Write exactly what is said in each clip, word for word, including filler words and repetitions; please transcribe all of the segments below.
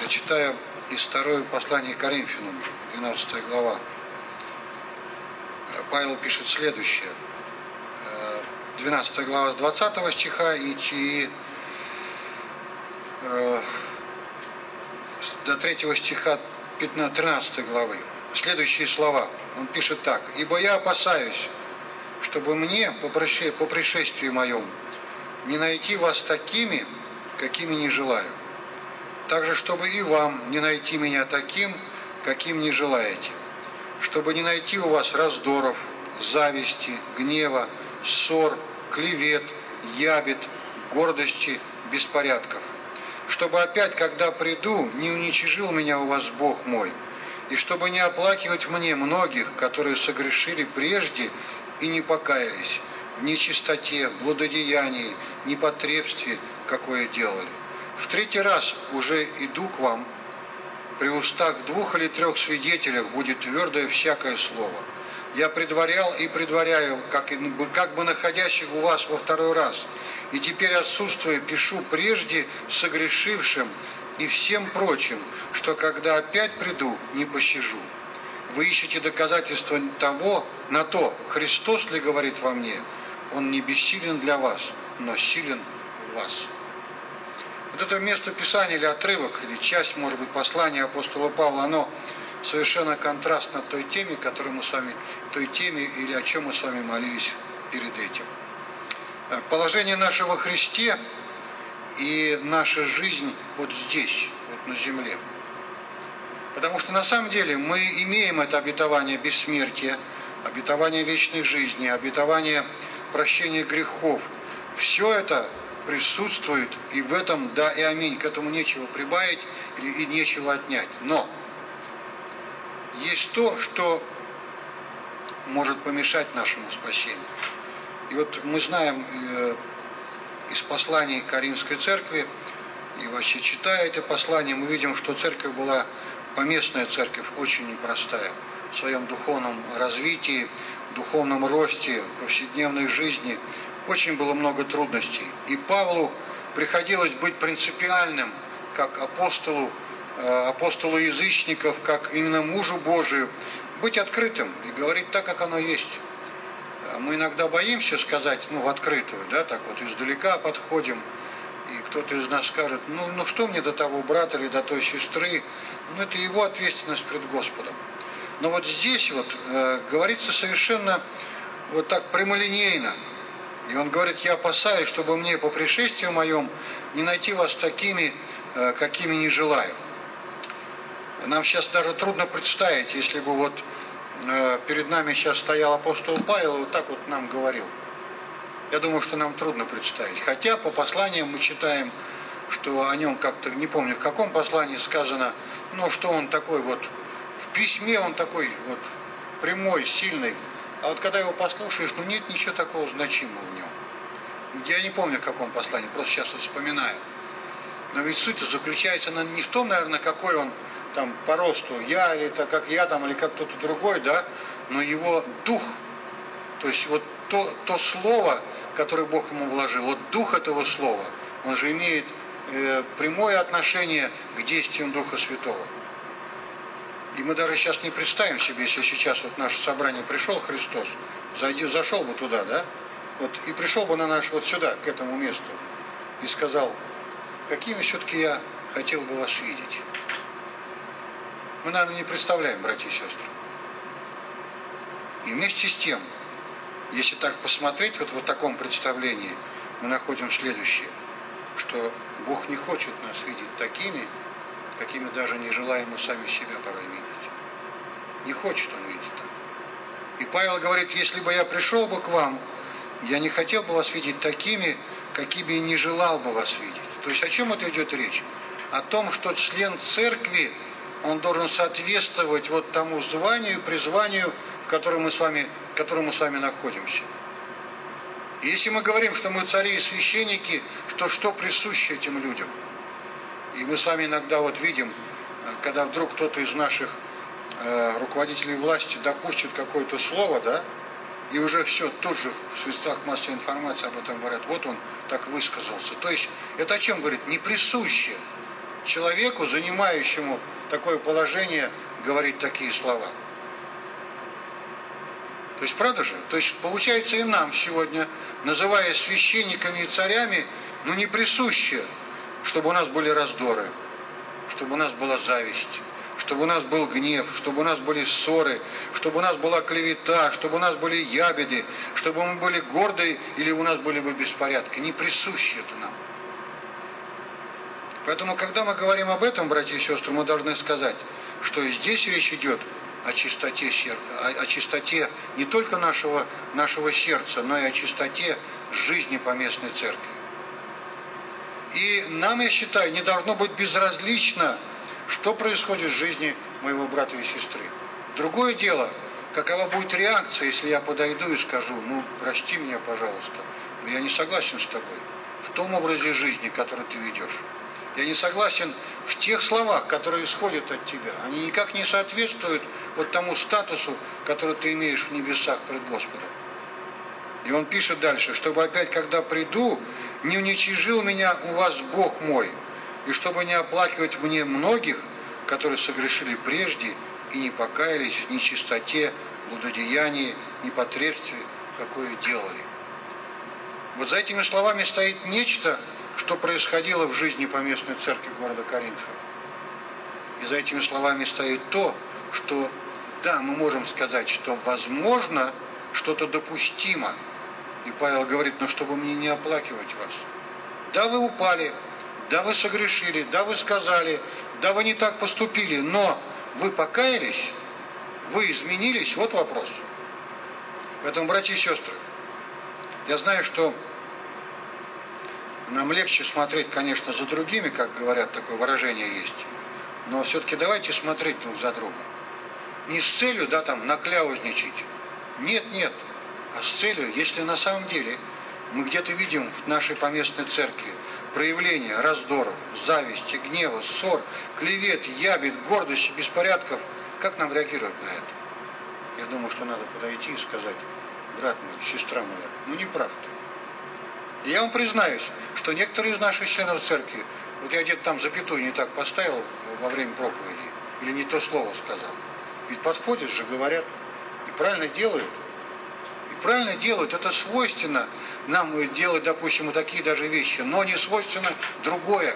прочитаю из второго послания к Коринфянам, двенадцатая глава. Павел пишет следующее. двенадцатая глава с двадцатого стиха и, и э, до третьего стиха тринадцатой главы. Следующие слова. Он пишет так. «Ибо я опасаюсь, чтобы мне по пришествии моем не найти вас такими, какими не желаю. Также, чтобы и вам не найти меня таким, каким не желаете. Чтобы не найти у вас раздоров, зависти, гнева, ссор, клевет, ябед, гордости, беспорядков. Чтобы опять, когда приду, не уничижил меня у вас Бог мой, и чтобы не оплакивать мне многих, которые согрешили прежде и не покаялись в нечистоте, блудодеянии, непотребстве, какое делали. В третий раз уже иду к вам, при устах двух или трех свидетелях будет твердое всякое слово. Я предварял и предваряю, как, как бы находящих у вас во второй раз, и теперь, отсутствуя, пишу прежде согрешившим и всем прочим, что когда опять приду, не пощажу. Вы ищете доказательства того, на то, Христос ли говорит во мне, Он не бессилен для вас, но силен в вас». Вот это место Писания или отрывок, или часть, может быть, послания апостола Павла, оно совершенно контрастно той теме, которую мы с вами, той теме или о чем мы с вами молились перед этим. Положение наше во Христе и наша жизнь вот здесь, вот на земле. Потому что на самом деле мы имеем это обетование бессмертия, обетование вечной жизни, обетование прощения грехов. Все это присутствует, и в этом да и аминь, к этому нечего прибавить и нечего отнять. Но есть то, что может помешать нашему спасению. И вот мы знаем э, из посланий Каринской церкви, и вообще читая это послание, мы видим, что церковь была, поместная церковь, очень непростая в своем духовном развитии, духовном росте, повседневной жизни. Очень было много трудностей. И Павлу приходилось быть принципиальным, как апостолу, апостолу язычников, как именно мужу Божию, быть открытым и говорить так, как оно есть. Мы иногда боимся сказать, ну, в открытую, да, так вот издалека подходим, и кто-то из нас скажет, ну, ну что мне до того брата или до той сестры, ну, это его ответственность пред Господом. Но вот здесь вот э, говорится совершенно вот так прямолинейно. И он говорит, я опасаюсь, чтобы мне по пришествию моем не найти вас такими, какими не желаю. Нам сейчас даже трудно представить, если бы вот перед нами сейчас стоял апостол Павел и вот так вот нам говорил. Я думаю, что нам трудно представить. Хотя по посланиям мы читаем, что о нем как-то, не помню в каком послании сказано, ну что он такой вот, в письме он такой вот прямой, сильный. А вот когда его послушаешь, ну нет ничего такого значимого в нем. Я не помню, в каком послании, просто сейчас вот вспоминаю. Но ведь суть заключается не в том, наверное, какой он там по росту, я или так, как я там, или как кто-то другой, да, но его дух, то есть вот то, то слово, которое Бог ему вложил, вот дух этого слова, он же имеет э, прямое отношение к действиям Духа Святого. И мы даже сейчас не представим себе, если сейчас вот наше собрание пришел Христос, зайди, зашел бы туда, да, вот и пришел бы на наш вот сюда, к этому месту, и сказал, какими все-таки я хотел бы вас видеть. Мы, наверное, не представляем, братья и сестры. И вместе с тем, если так посмотреть, вот в таком представлении, мы находим следующее, что Бог не хочет нас видеть такими, какими даже не желаем мы сами себя порой видеть. Не хочет Он видеть так. И Павел говорит, если бы я пришел бы к вам, я не хотел бы вас видеть такими, какими не желал бы вас видеть. То есть о чем это идет речь? О том, что член церкви, он должен соответствовать вот тому званию, призванию, в котором мы с вами, в котором мы с вами находимся. И если мы говорим, что мы цари и священники, что что присуще этим людям? И мы с вами иногда вот видим, когда вдруг кто-то из наших э, руководителей власти допустит какое-то слово, да, и уже все, тут же в средствах массовой информации об этом говорят, вот он так высказался. То есть это о чем говорит? Не присуще человеку, занимающему такое положение, говорить такие слова? То есть, правда же? То есть, получается, и нам сегодня, называясь священниками и царями, ну не присуще, чтобы у нас были раздоры, чтобы у нас была зависть, чтобы у нас был гнев, чтобы у нас были ссоры, чтобы у нас была клевета, чтобы у нас были ябеды, чтобы мы были горды или у нас были бы беспорядки. Не присуще это нам. Поэтому, когда мы говорим об этом, братья и сестры, мы должны сказать, что и здесь речь идет о чистоте, о, о чистоте не только нашего, нашего сердца, но и о чистоте жизни поместной церкви. И нам, я считаю, не должно быть безразлично, что происходит в жизни моего брата и сестры. Другое дело, какова будет реакция, если я подойду и скажу: ну, прости меня, пожалуйста, но я не согласен с тобой в том образе жизни, который ты ведешь. Я не согласен в тех словах, которые исходят от тебя. Они никак не соответствуют вот тому статусу, который ты имеешь в небесах пред Господом. И он пишет дальше: чтобы опять, когда приду, не уничижил меня у вас Бог мой, и чтобы не оплакивать мне многих, которые согрешили прежде и не покаялись в нечистоте, блудодеянии, непотребстве, какое делали. Вот за этими словами стоит нечто, что происходило в жизни поместной церкви города Коринфа. И за этими словами стоит то, что, да, мы можем сказать, что возможно, что-то допустимо. И Павел говорит: но чтобы мне не оплакивать вас. Да, вы упали, да, вы согрешили, да, вы сказали, да, вы не так поступили, но вы покаялись, вы изменились, вот вопрос. Поэтому, братья и сестры, я знаю, что нам легче смотреть, конечно, за другими, как говорят, такое выражение есть, но все-таки давайте смотреть друг за другом. Не с целью, да, там, накляузничать. Нет, нет. А с целью, если на самом деле мы где-то видим в нашей поместной церкви проявление раздоров, зависти, гнева, ссор, клевет, ябед, гордости, беспорядков, как нам реагировать на это? Я думаю, что надо подойти и сказать: брат мой, сестра моя, ну не прав ты. И я вам признаюсь, что некоторые из наших членов церкви, вот я где-то там запятую не так поставил во время проповеди, или не то слово сказал, ведь подходят же, говорят, и правильно делают. И правильно делают, это свойственно нам делать, допустим, такие даже вещи, но не свойственно другое.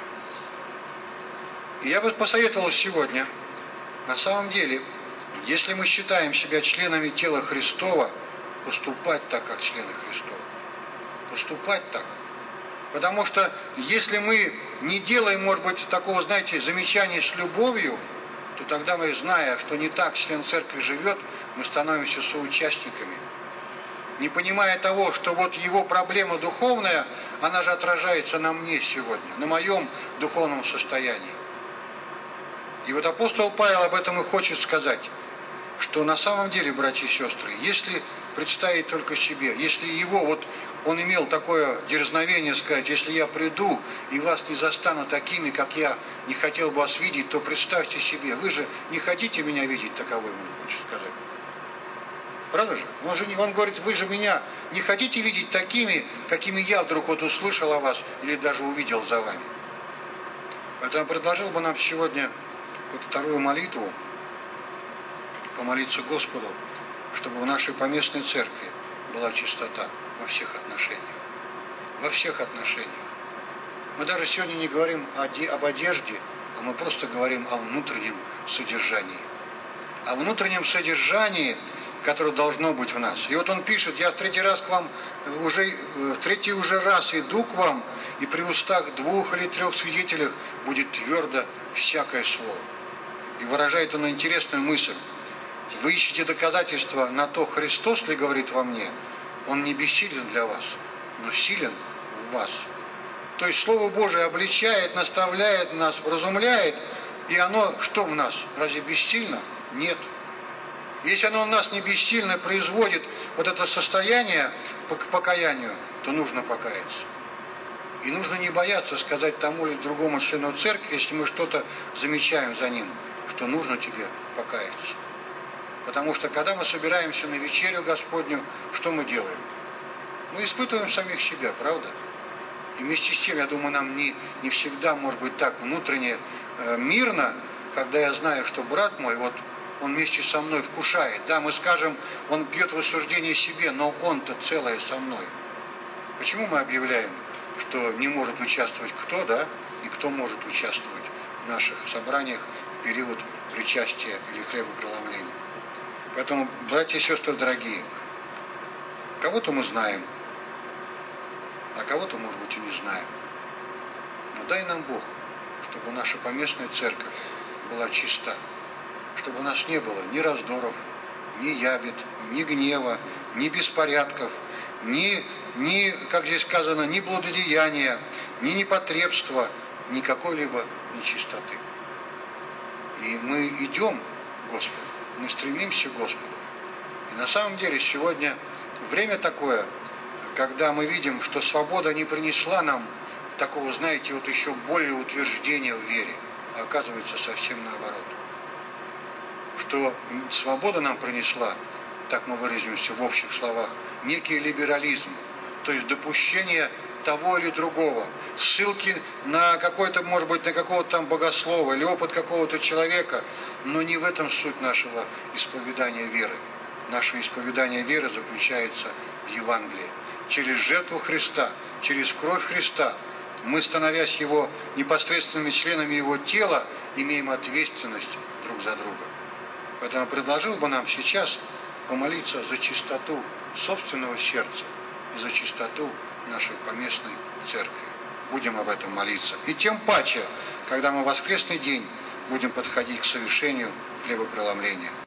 И я бы посоветовал сегодня, на самом деле, если мы считаем себя членами тела Христова, поступать так, как члены Христова. Поступать так. Потому что если мы не делаем, может быть, такого, знаете, замечания с любовью, то тогда мы, зная, что не так член церкви живет, мы становимся соучастниками. Не понимая того, что вот его проблема духовная, она же отражается на мне сегодня, на моем духовном состоянии. И вот апостол Павел об этом и хочет сказать, что на самом деле, братья и сестры, если представить только себе, если его, вот он имел такое дерзновение сказать: если я приду и вас не застану такими, как я не хотел бы вас видеть, то представьте себе, вы же не хотите меня видеть таковым, он хочет сказать. Правда же? Он же он говорит: вы же меня не хотите видеть такими, какими я вдруг вот услышал о вас или даже увидел за вами. Поэтому я предложил бы нам сегодня вот вторую молитву, помолиться Господу, чтобы в нашей поместной церкви была чистота во всех отношениях. Во всех отношениях. Мы даже сегодня не говорим об одежде, а мы просто говорим о внутреннем содержании. О внутреннем содержании, которое должно быть в нас. И вот он пишет: я в третий раз к вам, уже, в третий уже раз иду к вам, и при устах двух или трех свидетелях будет твердо всякое слово. И выражает он интересную мысль. Вы ищете доказательства на то, Христос ли говорит во мне, он не бессилен для вас, но силен в вас. То есть Слово Божие обличает, наставляет нас, вразумляет, и оно что в нас? Разве бессильно? Нет. Если оно в нас не бессильно производит вот это состояние к покаянию, то нужно покаяться. И нужно не бояться сказать тому или другому члену церкви, если мы что-то замечаем за ним, что нужно тебе покаяться. Потому что когда мы собираемся на вечерю Господню, что мы делаем? Мы испытываем самих себя, правда? И вместе с тем, я думаю, нам не, не всегда может быть так внутренне э, мирно, когда я знаю, что брат мой, вот он вместе со мной вкушает. Да, мы скажем, он пьет в осуждение себе, но он-то целое со мной. Почему мы объявляем, что не может участвовать кто, да, и кто может участвовать в наших собраниях в период причастия или хлебопреломления? Поэтому, братья и сестры дорогие, кого-то мы знаем, а кого-то, может быть, и не знаем. Но дай нам Бог, чтобы наша поместная церковь была чиста, чтобы у нас не было ни раздоров, ни ябед, ни гнева, ни беспорядков, ни, ни, как здесь сказано, ни блудодеяния, ни непотребства, ни какой-либо нечистоты. И мы идем к Господу, мы стремимся к Господу. И на самом деле сегодня время такое, когда мы видим, что свобода не принесла нам такого, знаете, вот еще более утверждения в вере, а оказывается совсем наоборот. Что свобода нам принесла, так мы выразимся в общих словах, некий либерализм, то есть допущение того или другого, ссылки на какой-то, может быть, на какого-то там богослова или опыт какого-то человека, но не в этом суть нашего исповедания веры. Наше исповедание веры заключается в Евангелии. Через жертву Христа, через кровь Христа, мы, становясь Его непосредственными членами Его тела, имеем ответственность друг за друга. Поэтому предложил бы нам сейчас помолиться за чистоту собственного сердца и за чистоту нашей поместной церкви. Будем об этом молиться. И тем паче, когда мы в воскресный день будем подходить к совершению хлебопреломления.